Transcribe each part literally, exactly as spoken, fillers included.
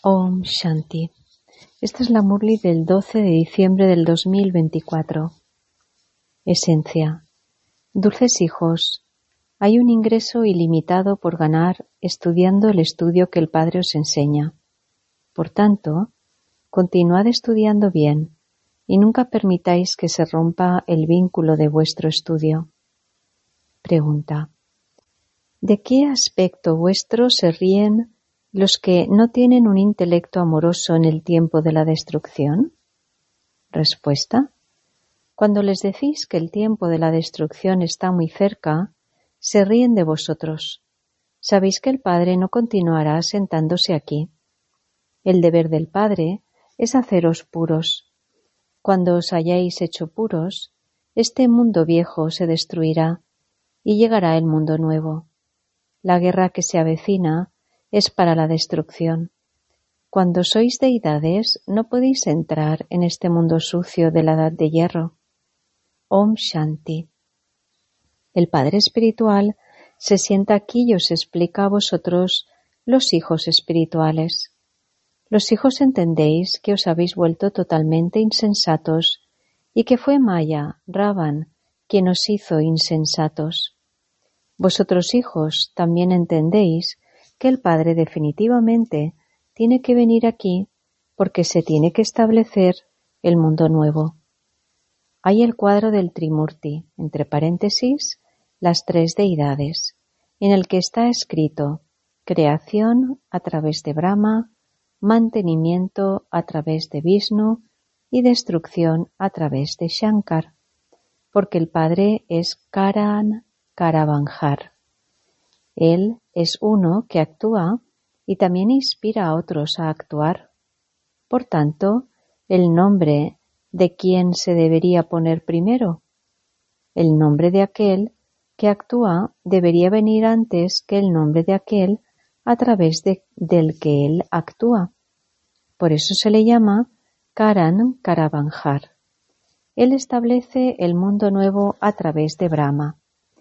Om Shanti. Esta es la Murli del doce de diciembre del dos mil veinticuatro. Esencia. Dulces hijos, hay un ingreso ilimitado por ganar estudiando el estudio que el Padre os enseña. Por tanto, continuad estudiando bien y nunca permitáis que se rompa el vínculo de vuestro estudio. Pregunta. ¿De qué aspecto vuestro se ríen los que no tienen un intelecto amoroso en el tiempo de la destrucción? Respuesta. Cuando les decís que el tiempo de la destrucción está muy cerca, se ríen de vosotros. Sabéis que el Padre no continuará sentándose aquí. El deber del Padre es haceros puros. Cuando os hayáis hecho puros, este mundo viejo se destruirá y llegará el mundo nuevo. La guerra que se avecina es para la destrucción. Cuando sois deidades, no podéis entrar en este mundo sucio de la edad de hierro. Om Shanti. El Padre Espiritual se sienta aquí y os explica a vosotros, los hijos espirituales. Los hijos entendéis que os habéis vuelto totalmente insensatos y que fue Maya, Ravan, quien os hizo insensatos. Vosotros hijos también entendéis que el Padre definitivamente tiene que venir aquí porque se tiene que establecer el mundo nuevo. Hay el cuadro del Trimurti, entre paréntesis, las tres deidades, en el que está escrito creación a través de Brahma, mantenimiento a través de Vishnu y destrucción a través de Shankar, porque el Padre es Karan Karavanjar. Él es uno que actúa y también inspira a otros a actuar. Por tanto, el nombre de quién se debería poner primero. El nombre de aquel que actúa debería venir antes que el nombre de aquel a través de, del que él actúa. Por eso se le llama Karan Karavanjar. Él establece el mundo nuevo a través de Brahma.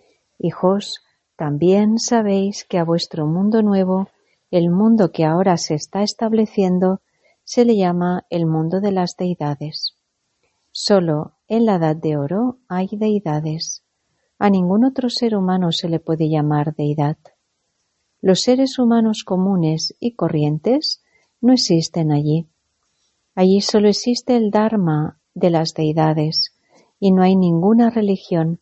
Hijos, también sabéis que a vuestro mundo nuevo, el mundo que ahora se está estableciendo, se le llama el mundo de las deidades. Solo en la Edad de Oro hay deidades. A ningún otro ser humano se le puede llamar deidad. Los seres humanos comunes y corrientes no existen allí. Allí solo existe el Dharma de las deidades y no hay ninguna religión.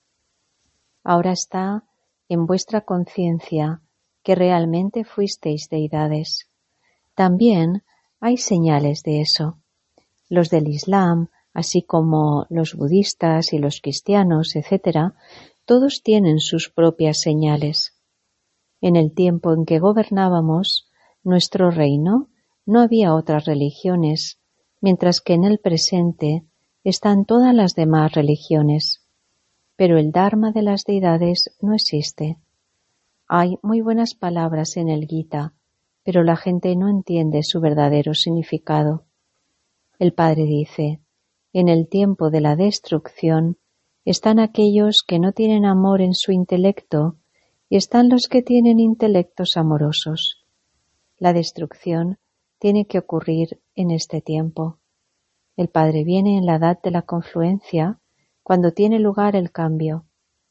Ahora está en vuestra conciencia que realmente fuisteis deidades. También hay señales de eso. Los del Islam, así como los budistas y los cristianos, etcétera, todos tienen sus propias señales. En el tiempo en que gobernábamos nuestro reino, no había otras religiones, mientras que en el presente están todas las demás religiones. Pero el Dharma de las deidades no existe. Hay muy buenas palabras en el Gita, pero la gente no entiende su verdadero significado. El Padre dice, en el tiempo de la destrucción están aquellos que no tienen amor en su intelecto y están los que tienen intelectos amorosos. La destrucción tiene que ocurrir en este tiempo. El Padre viene en la edad de la confluencia, cuando tiene lugar el cambio.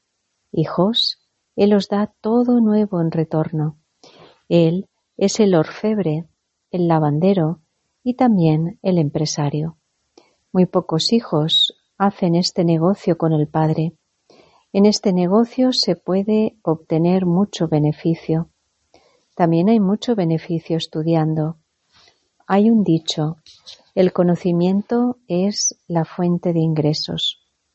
Hijos, Él os da todo nuevo en retorno. Él es el orfebre, el lavandero y también el empresario. Muy pocos hijos hacen este negocio con el Padre. En este negocio se puede obtener mucho beneficio. También hay mucho beneficio estudiando. Hay un dicho, el conocimiento es la fuente de ingresos.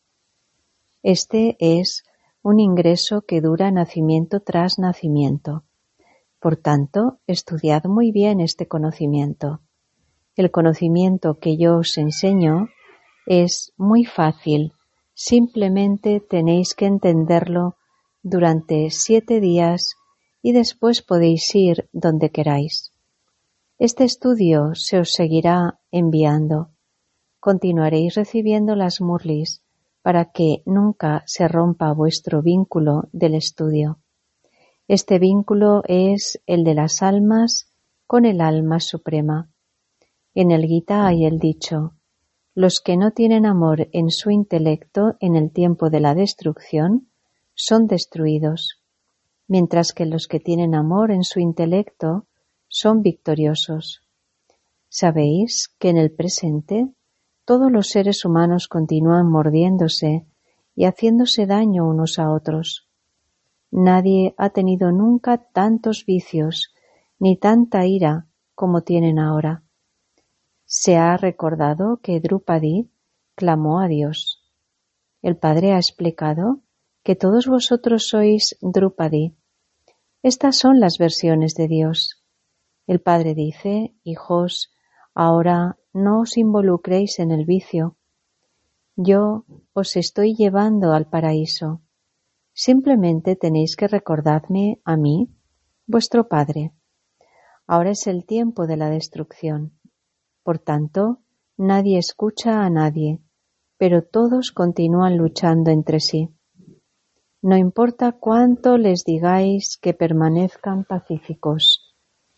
Este es un ingreso que dura nacimiento tras nacimiento. Por tanto, estudiad muy bien este conocimiento. El conocimiento que yo os enseño es muy fácil. Simplemente tenéis que entenderlo durante siete días y después podéis ir donde queráis. Este estudio se os seguirá enviando. Continuaréis recibiendo las murlis para que nunca se rompa vuestro vínculo del estudio. Este vínculo es el de las almas con el alma suprema. En el Gita hay el dicho: los que no tienen amor en su intelecto en el tiempo de la destrucción son destruidos, mientras que los que tienen amor en su intelecto son victoriosos. Sabéis que en el presente todos los seres humanos continúan mordiéndose y haciéndose daño unos a otros. Nadie ha tenido nunca tantos vicios ni tanta ira como tienen ahora. Se ha recordado que Drupadi clamó a Dios. El Padre ha explicado que todos vosotros sois Drupadi. Estas son las versiones de Dios. El Padre dice: hijos, ahora no os involucréis en el vicio. Yo os estoy llevando al paraíso. Simplemente tenéis que recordarme a mí, vuestro Padre. Ahora es el tiempo de la destrucción. Por tanto, nadie escucha a nadie, pero todos continúan luchando entre sí. No importa cuánto les digáis que permanezcan pacíficos.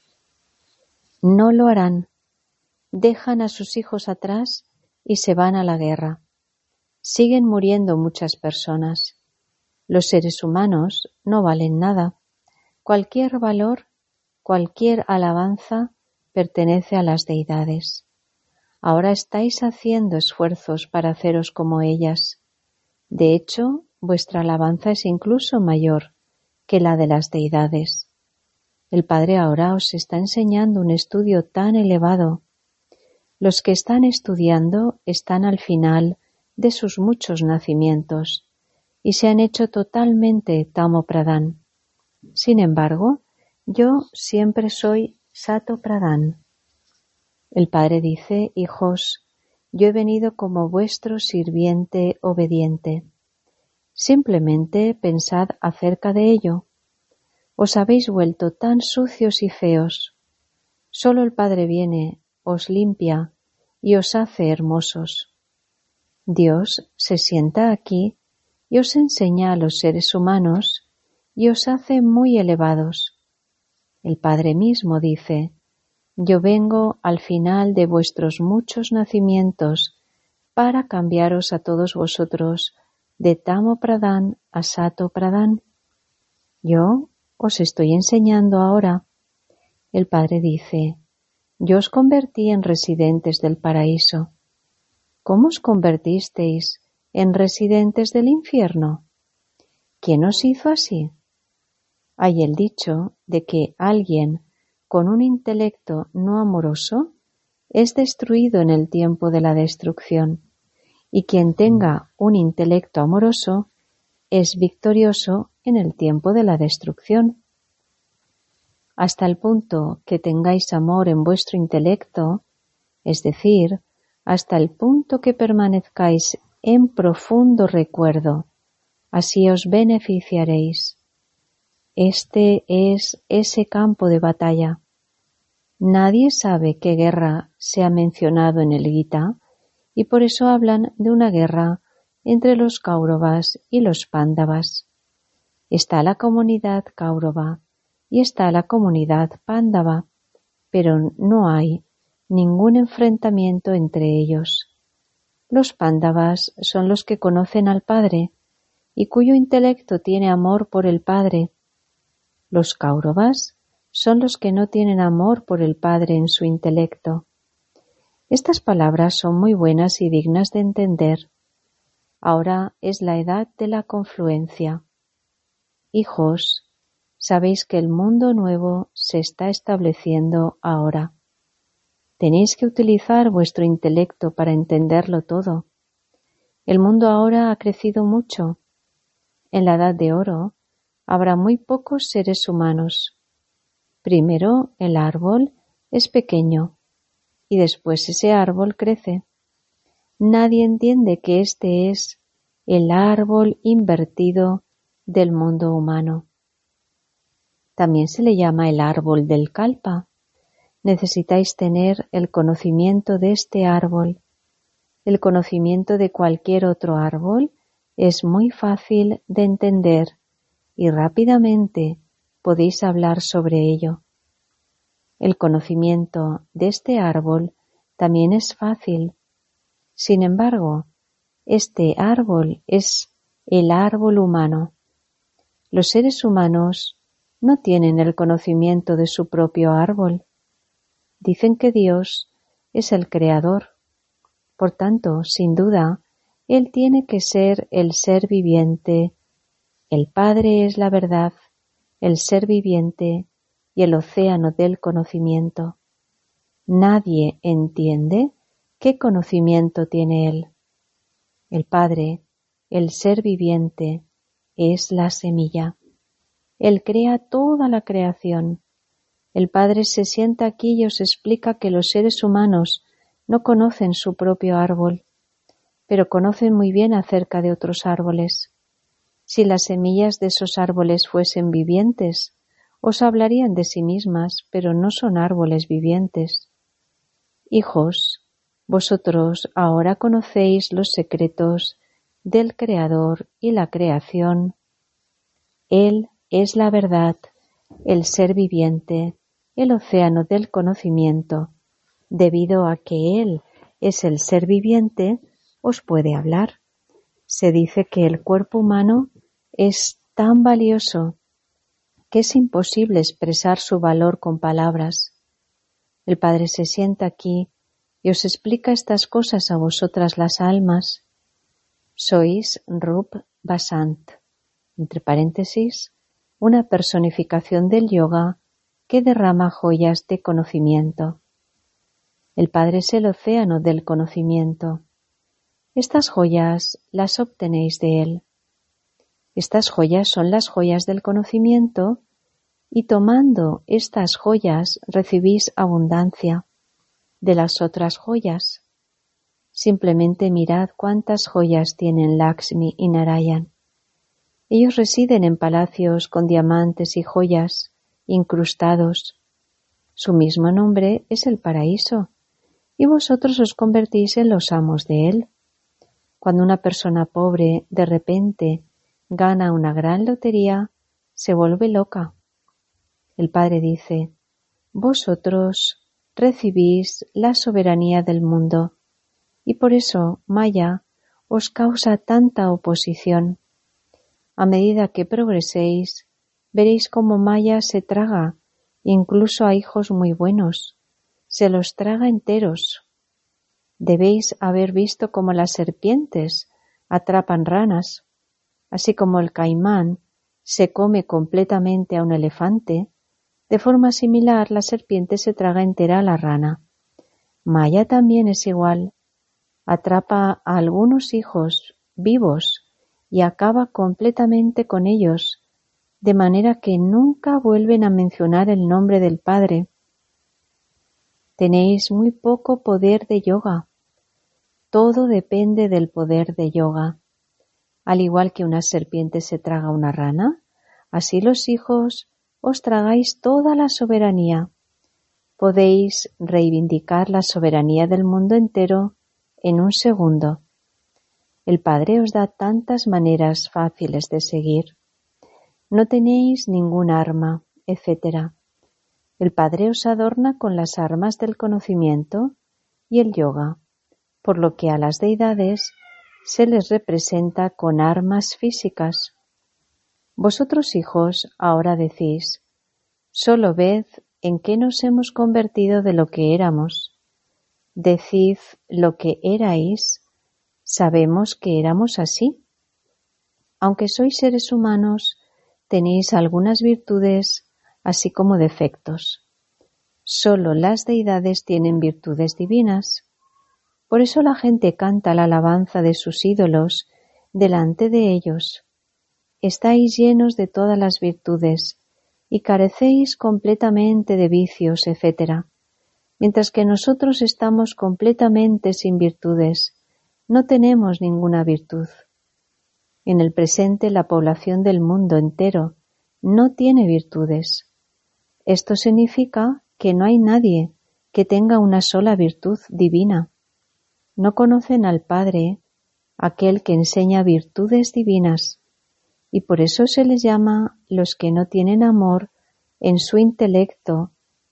No lo harán. Dejan a sus hijos atrás y se van a la guerra. Siguen muriendo muchas personas. Los seres humanos no valen nada. Cualquier valor, cualquier alabanza pertenece a las deidades. Ahora estáis haciendo esfuerzos para haceros como ellas. De hecho, vuestra alabanza es incluso mayor que la de las deidades. El Padre ahora os está enseñando un estudio tan elevado. Los que están estudiando están al final de sus muchos nacimientos y se han hecho totalmente Tamo Pradhan. Sin embargo, yo siempre soy Sato Pradhan. El Padre dice: hijos, yo he venido como vuestro sirviente obediente. Simplemente pensad acerca de ello. Os habéis vuelto tan sucios y feos. Solo el Padre viene, os limpia y os hace hermosos. Dios se sienta aquí y os enseña a los seres humanos y os hace muy elevados. El Padre mismo dice: yo vengo al final de vuestros muchos nacimientos para cambiaros a todos vosotros de Tamo Pradhan a Sato Pradhan. Yo os estoy enseñando ahora. El Padre dice: yo os convertí en residentes del paraíso. ¿Cómo os convertisteis en residentes del infierno? ¿Quién os hizo así? Hay el dicho de que alguien con un intelecto no amoroso es destruido en el tiempo de la destrucción, y quien tenga un intelecto amoroso es victorioso en el tiempo de la destrucción. Hasta el punto que tengáis amor en vuestro intelecto, es decir, hasta el punto que permanezcáis en profundo recuerdo, así os beneficiaréis. Este es ese campo de batalla. Nadie sabe qué guerra se ha mencionado en el Gita, y por eso hablan de una guerra entre los Kauravas y los Pándavas. Está la comunidad Kaurava y está la comunidad Pándava, pero no hay ningún enfrentamiento entre ellos. Los Pándavas son los que conocen al Padre y cuyo intelecto tiene amor por el Padre. Los Kauravas son los que no tienen amor por el Padre en su intelecto. Estas palabras son muy buenas y dignas de entender. Ahora es la edad de la confluencia. Hijos, sabéis que el mundo nuevo se está estableciendo ahora. Tenéis que utilizar vuestro intelecto para entenderlo todo. El mundo ahora ha crecido mucho. En la edad de oro habrá muy pocos seres humanos. Primero el árbol es pequeño y después ese árbol crece. Nadie entiende que este es el árbol invertido del mundo humano. También se le llama el árbol del kalpa. Necesitáis tener el conocimiento de este árbol. El conocimiento de cualquier otro árbol es muy fácil de entender y rápidamente podéis hablar sobre ello. El conocimiento de este árbol también es fácil. Sin embargo, este árbol es el árbol humano. Los seres humanos no tienen el conocimiento de su propio árbol. Dicen que Dios es el creador. Por tanto, sin duda, Él tiene que ser el ser viviente. El Padre es la verdad, el ser viviente y el océano del conocimiento. Nadie entiende qué conocimiento tiene Él. El Padre, el ser viviente, es la semilla. Él crea toda la creación. El Padre se sienta aquí y os explica que los seres humanos no conocen su propio árbol, pero conocen muy bien acerca de otros árboles. Si las semillas de esos árboles fuesen vivientes, os hablarían de sí mismas, pero no son árboles vivientes. Hijos, vosotros ahora conocéis los secretos del Creador y la creación. Él es la verdad, el ser viviente, el océano del conocimiento. Debido a que Él es el ser viviente, os puede hablar. Se dice que el cuerpo humano es tan valioso que es imposible expresar su valor con palabras. El Padre se sienta aquí y os explica estas cosas a vosotras las almas. Sois Rup Basant, entre paréntesis, una personificación del yoga que derrama joyas de conocimiento. El Padre es el océano del conocimiento. Estas joyas las obtenéis de Él. Estas joyas son las joyas del conocimiento y tomando estas joyas recibís abundancia de las otras joyas. Simplemente mirad cuántas joyas tienen Lakshmi y Narayan. Ellos residen en palacios con diamantes y joyas incrustados. Su mismo nombre es el paraíso, y vosotros os convertís en los amos de él. Cuando una persona pobre de repente gana una gran lotería, se vuelve loca. El Padre dice: vosotros recibís la soberanía del mundo, y por eso Maya os causa tanta oposición. A medida que progreséis, veréis cómo Maya se traga incluso a hijos muy buenos, se los traga enteros. Debéis haber visto cómo las serpientes atrapan ranas, así como el caimán se come completamente a un elefante. De forma similar, la serpiente se traga entera a la rana. Maya también es igual. Atrapa a algunos hijos vivos y acaba completamente con ellos, de manera que nunca vuelven a mencionar el nombre del Padre. Tenéis muy poco poder de yoga. Todo depende del poder de yoga. Al igual que una serpiente se traga una rana, así los hijos os tragáis toda la soberanía. Podéis reivindicar la soberanía del mundo entero en un segundo. El Padre os da tantas maneras fáciles de seguir. No tenéis ningún arma, etcétera. El Padre os adorna con las armas del conocimiento y el yoga, por lo que a las deidades se les representa con armas físicas. Vosotros, hijos, ahora decís: solo ved en qué nos hemos convertido de lo que éramos. Decid lo que erais. Sabemos que éramos así. Aunque sois seres humanos, tenéis algunas virtudes, así como defectos. Solo las deidades tienen virtudes divinas. Por eso la gente canta la alabanza de sus ídolos delante de ellos. Estáis llenos de todas las virtudes y carecéis completamente de vicios, etcétera. Mientras que nosotros estamos completamente sin virtudes, no tenemos ninguna virtud. En el presente, la población del mundo entero no tiene virtudes. Esto significa que no hay nadie que tenga una sola virtud divina. No conocen al Padre, aquel que enseña virtudes divinas, y por eso se les llama los que no tienen amor en su intelecto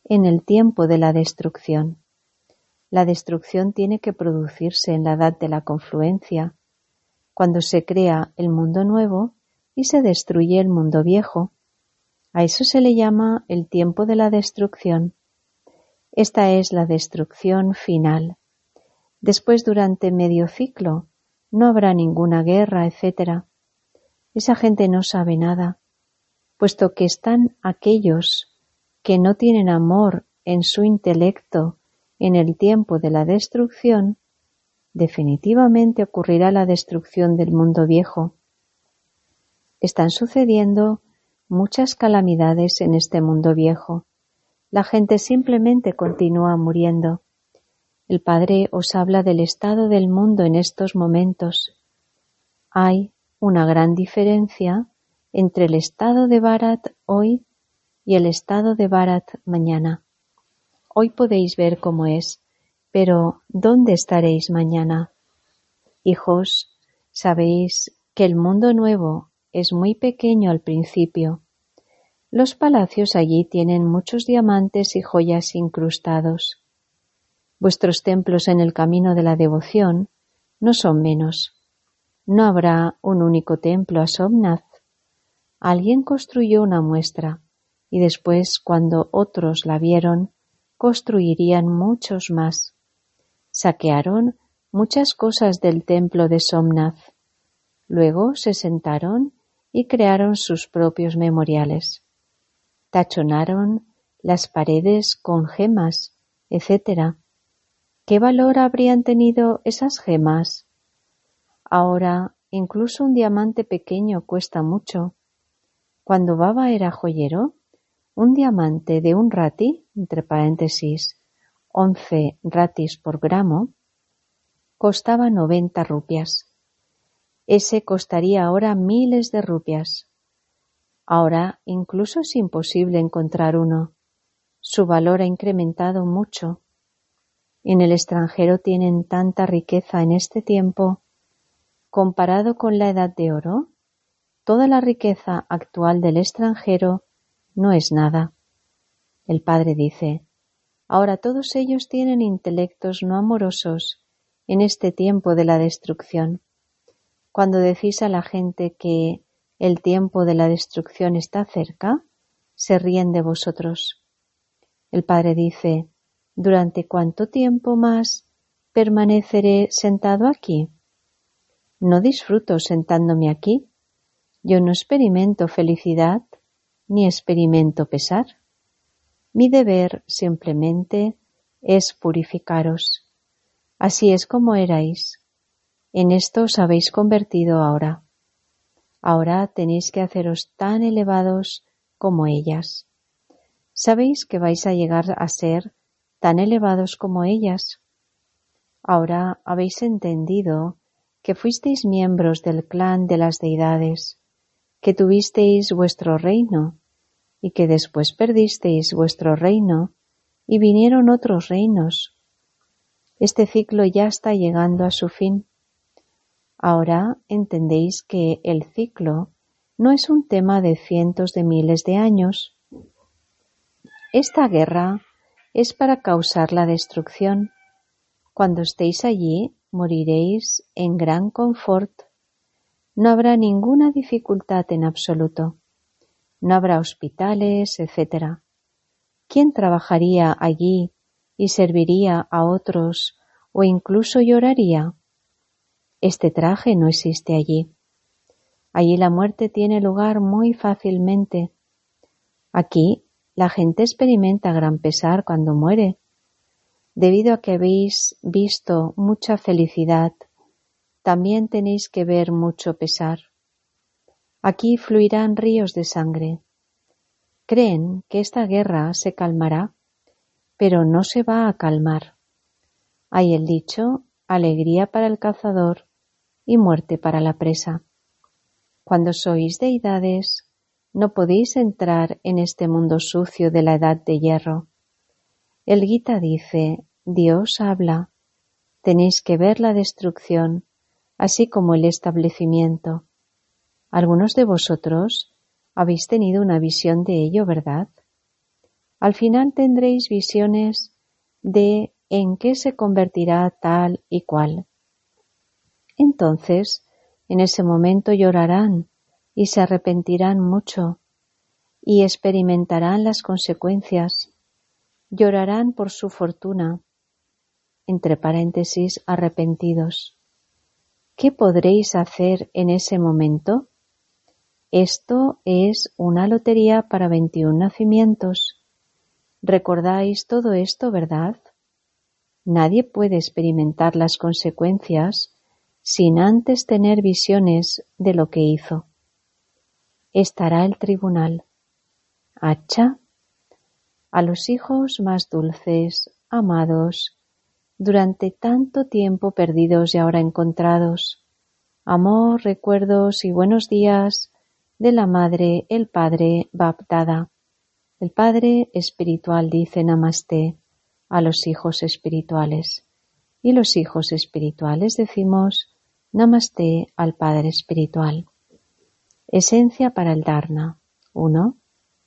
en el tiempo de la destrucción. La destrucción tiene que producirse en la edad de la confluencia, cuando se crea el mundo nuevo y se destruye el mundo viejo. A eso se le llama el tiempo de la destrucción. Esta es la destrucción final. Después, durante medio ciclo, no habrá ninguna guerra, etcétera. Esa gente no sabe nada, puesto que están aquellos que no tienen amor en su intelecto en el tiempo de la destrucción. Definitivamente ocurrirá la destrucción del mundo viejo. Están sucediendo muchas calamidades en este mundo viejo. La gente simplemente continúa muriendo. El Padre os habla del estado del mundo en estos momentos. Hay una gran diferencia entre el estado de Bharat hoy y el estado de Bharat mañana. Hoy podéis ver cómo es, pero ¿dónde estaréis mañana? Hijos, sabéis que el mundo nuevo es muy pequeño al principio. Los palacios allí tienen muchos diamantes y joyas incrustados. Vuestros templos en el camino de la devoción no son menos. No habrá un único templo a Somnath. Alguien construyó una muestra y después, cuando otros la vieron, construirían muchos más. Saquearon muchas cosas del templo de Somnath. Luego se sentaron y crearon sus propios memoriales. Tachonaron las paredes con gemas, etcétera. ¿Qué valor habrían tenido esas gemas? Ahora, incluso un diamante pequeño cuesta mucho. Cuando Baba era joyero, un diamante de un rati, entre paréntesis, once ratis por gramo, costaba noventa rupias. Ese costaría ahora miles de rupias. Ahora incluso es imposible encontrar uno. Su valor ha incrementado mucho. En el extranjero tienen tanta riqueza en este tiempo. Comparado con la edad de oro, toda la riqueza actual del extranjero no es nada. El Padre dice, ahora todos ellos tienen intelectos no amorosos en este tiempo de la destrucción. Cuando decís a la gente que el tiempo de la destrucción está cerca, se ríen de vosotros. El Padre dice, ¿durante cuánto tiempo más permaneceré sentado aquí? No disfruto sentándome aquí. Yo no experimento felicidad ni experimento pesar. Mi deber simplemente es purificaros. Así es como erais. En esto os habéis convertido ahora. Ahora tenéis que haceros tan elevados como ellas. Sabéis que vais a llegar a ser tan elevados como ellas. Ahora habéis entendido que fuisteis miembros del clan de las deidades, que tuvisteis vuestro reino y que después perdisteis vuestro reino y vinieron otros reinos. Este ciclo ya está llegando a su fin. Ahora entendéis que el ciclo no es un tema de cientos de miles de años. Esta guerra es para causar la destrucción. Cuando estéis allí, moriréis en gran confort. No habrá ninguna dificultad en absoluto. No habrá hospitales, etcétera. ¿Quién trabajaría allí y serviría a otros o incluso lloraría? Este traje no existe allí. Allí la muerte tiene lugar muy fácilmente. Aquí la gente experimenta gran pesar cuando muere. Debido a que habéis visto mucha felicidad, también tenéis que ver mucho pesar. Aquí fluirán ríos de sangre. Creen que esta guerra se calmará, pero no se va a calmar. Hay el dicho, alegría para el cazador y muerte para la presa. Cuando sois deidades, no podéis entrar en este mundo sucio de la edad de hierro. El Gita dice, Dios habla, tenéis que ver la destrucción, así como el establecimiento. Algunos de vosotros habéis tenido una visión de ello, ¿verdad? Al final tendréis visiones de en qué se convertirá tal y cual. Entonces, en ese momento llorarán y se arrepentirán mucho y experimentarán las consecuencias. Llorarán por su fortuna, entre paréntesis, arrepentidos. ¿Qué podréis hacer en ese momento? Esto es una lotería para veintiún nacimientos. ¿Recordáis todo esto, verdad? Nadie puede experimentar las consecuencias sin antes tener visiones de lo que hizo. Estará el tribunal. Acha, a los hijos más dulces, amados, durante tanto tiempo perdidos y ahora encontrados, amor, recuerdos y buenos días de la Madre, el Padre, Bapdada. El Padre espiritual dice Namasté a los hijos espirituales y los hijos espirituales decimos Namasté al Padre espiritual. Esencia para el Dharna. uno.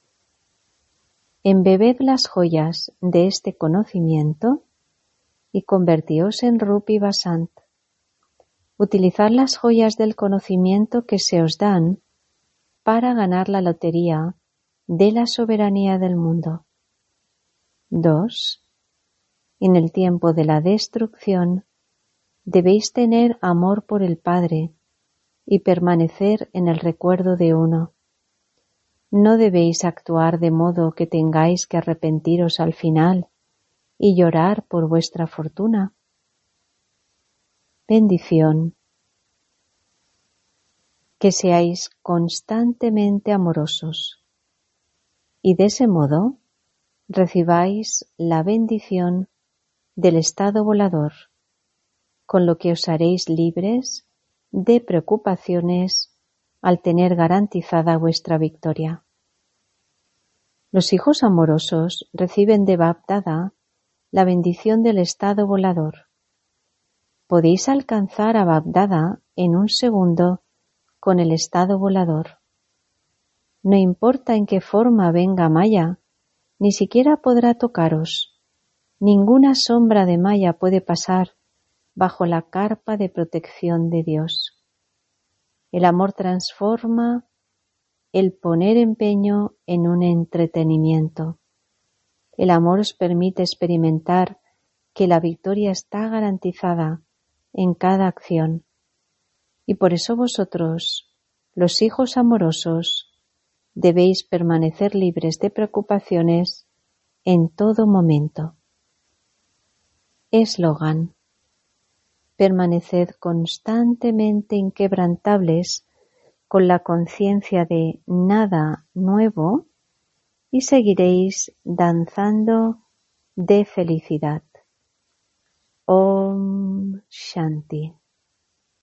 Embebed las joyas de este conocimiento y convertíos en Rupi Vasant. Utilizad las joyas del conocimiento que se os dan para ganar la lotería de la soberanía del mundo. dos. En el tiempo de la destrucción debéis tener amor por el Padre y permanecer en el recuerdo de uno. No debéis actuar de modo que tengáis que arrepentiros al final y llorar por vuestra fortuna. Bendición. Que seáis constantemente amorosos y de ese modo recibáis la bendición del estado volador, con lo que os haréis libres de preocupaciones al tener garantizada vuestra victoria. Los hijos amorosos reciben de Bapdada la bendición del estado volador. Podéis alcanzar a Bapdada en un segundo con el estado volador. No importa en qué forma venga Maya, ni siquiera podrá tocaros. Ninguna sombra de Maya puede pasar bajo la carpa de protección de Dios. El amor transforma el poner empeño en un entretenimiento. El amor os permite experimentar que la victoria está garantizada en cada acción. Y por eso vosotros, los hijos amorosos, debéis permanecer libres de preocupaciones en todo momento. Eslogan: permaneced constantemente inquebrantables con la conciencia de nada nuevo y seguiréis danzando de felicidad. Om Shanti.